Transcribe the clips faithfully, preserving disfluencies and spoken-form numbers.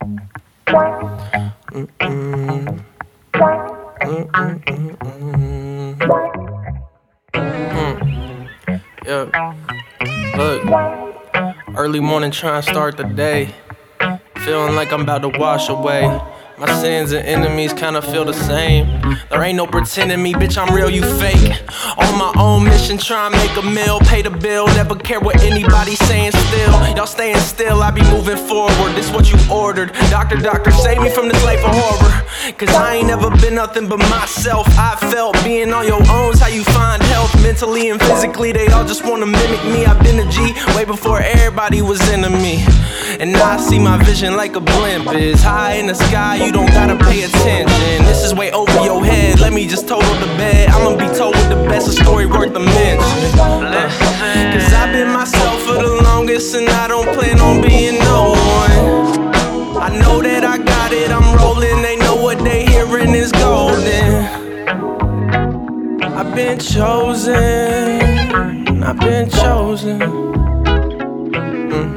Mm-mm. Mm-mm-mm-mm. Mm. Yeah. Look, early morning trying to start the day, feeling like I'm about to wash away. My sins and enemies kinda feel the same. There ain't no pretending me, bitch, I'm real, you fake. On my own mission, try and make a meal, pay the bill, never care what anybody's saying still. Y'all staying still, I be moving forward, this what you ordered. Doctor, doctor, save me from this life of horror. Cause I ain't never been nothing but myself. I felt being on your own's how you find health. Mentally and physically, they all just wanna mimic me. I've been a G way before everybody was into me. And now I see my vision like a blimp is high in the sky, you don't gotta pay attention. This is way over your head, let me just total the bed. I'ma be told with the best, a story worth a mention. uh, Cause I've been myself for the longest, and I don't plan on being no one. I know that I got it, I'm rolling, they know what they hearing is golden. I've been chosen, I've been chosen. mm.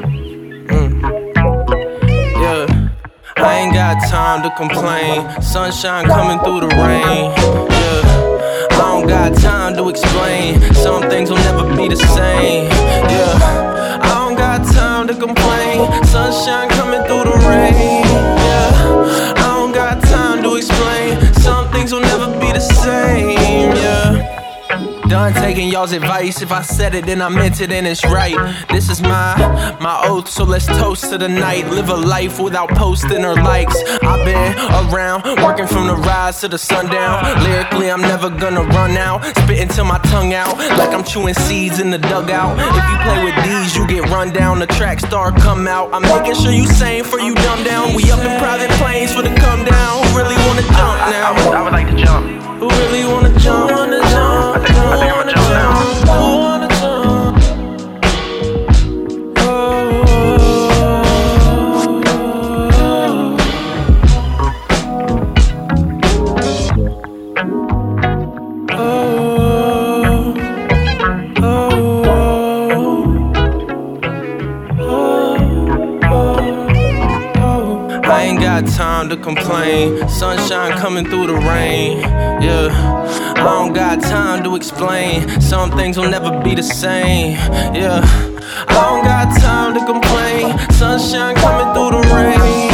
I ain't got time to complain. Sunshine coming through the rain. Yeah. I don't got time to explain. Some things will never be the same. Yeah. I don't got time to complain. Sunshine coming through the rain. Yeah. I don't got time to explain. Some things will never be the same. Yeah. Done taking y'all's advice. If I said it, then I meant it, and it's right. This is my, my oath, so let's toast to the night. Live a life without posting or likes. I've been around, working from the rise to the sundown. Lyrically, I'm never gonna run out. Spitting till my tongue out, like I'm chewing seeds in the dugout. If you play with these, you get run down. The track star come out. I'm making sure you sane for you dumb down. We up in private planes for the come down. Who really wanna jump now? I, I, would, I would like to jump. Who really wanna jump? Wanna jump? I think, I think I'm gonna jump now. Who wanna jump? Oh, oh, oh. I ain't got time to complain. Sunshine coming through the rain. Yeah. I don't got time to explain. Some things will never be the same. Yeah. I don't got time to complain. Sunshine coming through the rain.